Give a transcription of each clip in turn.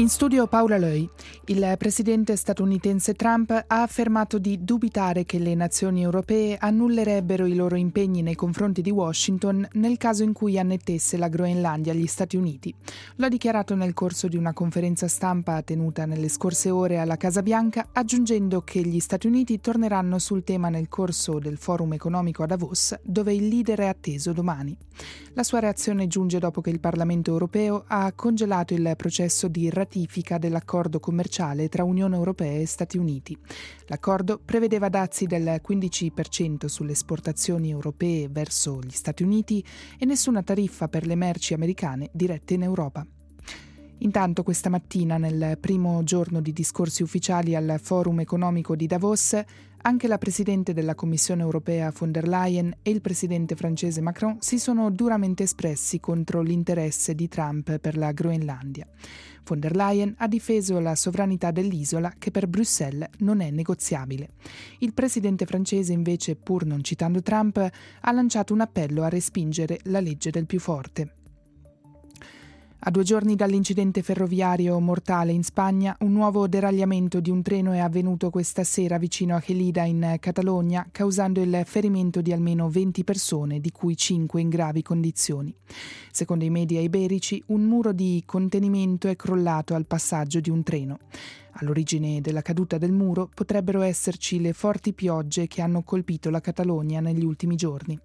In studio Paola Loi. Il presidente statunitense Trump ha affermato di dubitare che le nazioni europee annullerebbero i loro impegni nei confronti di Washington nel caso in cui annettesse la Groenlandia agli Stati Uniti. Lo ha dichiarato nel corso di una conferenza stampa tenuta nelle scorse ore alla Casa Bianca, aggiungendo che gli Stati Uniti torneranno sul tema nel corso del forum economico a Davos, dove il leader è atteso domani. La sua reazione giunge dopo che il Parlamento europeo ha congelato il processo di ratifica dell'accordo commerciale tra Unione Europea e Stati Uniti. L'accordo prevedeva dazi del 15% sulle esportazioni europee verso gli Stati Uniti e nessuna tariffa per le merci americane dirette in Europa. Intanto questa mattina, nel primo giorno di discorsi ufficiali al Forum economico di Davos, anche la Presidente della Commissione europea von der Leyen e il Presidente francese Macron si sono duramente espressi contro l'interesse di Trump per la Groenlandia. Von der Leyen ha difeso la sovranità dell'isola che per Bruxelles non è negoziabile. Il Presidente francese invece, pur non citando Trump, ha lanciato un appello a respingere la legge del più forte. A 2 giorni dall'incidente ferroviario mortale in Spagna, un nuovo deragliamento di un treno è avvenuto questa sera vicino a Gelida in Catalogna, causando il ferimento di almeno 20 persone, di cui 5 in gravi condizioni. Secondo i media iberici, un muro di contenimento è crollato al passaggio di un treno. All'origine della caduta del muro potrebbero esserci le forti piogge che hanno colpito la Catalogna negli ultimi giorni.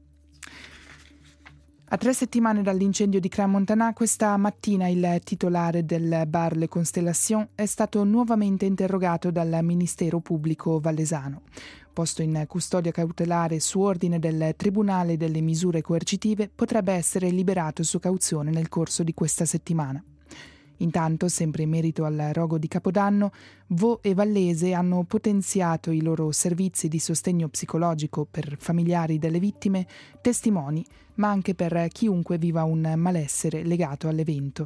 A 3 settimane dall'incendio di Crans-Montana, questa mattina il titolare del bar Le Constellation è stato nuovamente interrogato dal Ministero Pubblico Vallesano. Posto in custodia cautelare su ordine del Tribunale delle Misure Coercitive, potrebbe essere liberato su cauzione nel corso di questa settimana. Intanto, sempre in merito al rogo di Capodanno, Vaux e Vallese hanno potenziato i loro servizi di sostegno psicologico per familiari delle vittime, testimoni, ma anche per chiunque viva un malessere legato all'evento.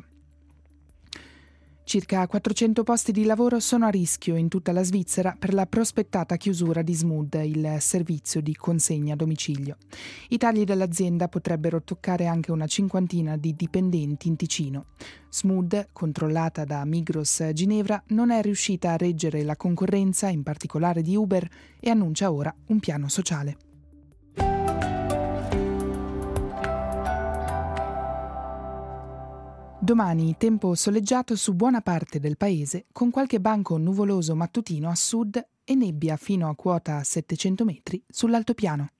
Circa 400 posti di lavoro sono a rischio in tutta la Svizzera per la prospettata chiusura di Smood, il servizio di consegna a domicilio. I tagli dell'azienda potrebbero toccare anche una cinquantina di dipendenti in Ticino. Smood, controllata da Migros Ginevra, non è riuscita a reggere la concorrenza, in particolare di Uber, e annuncia ora un piano sociale. Domani tempo soleggiato su buona parte del paese, con qualche banco nuvoloso mattutino a sud e nebbia fino a quota 700 metri sull'altopiano.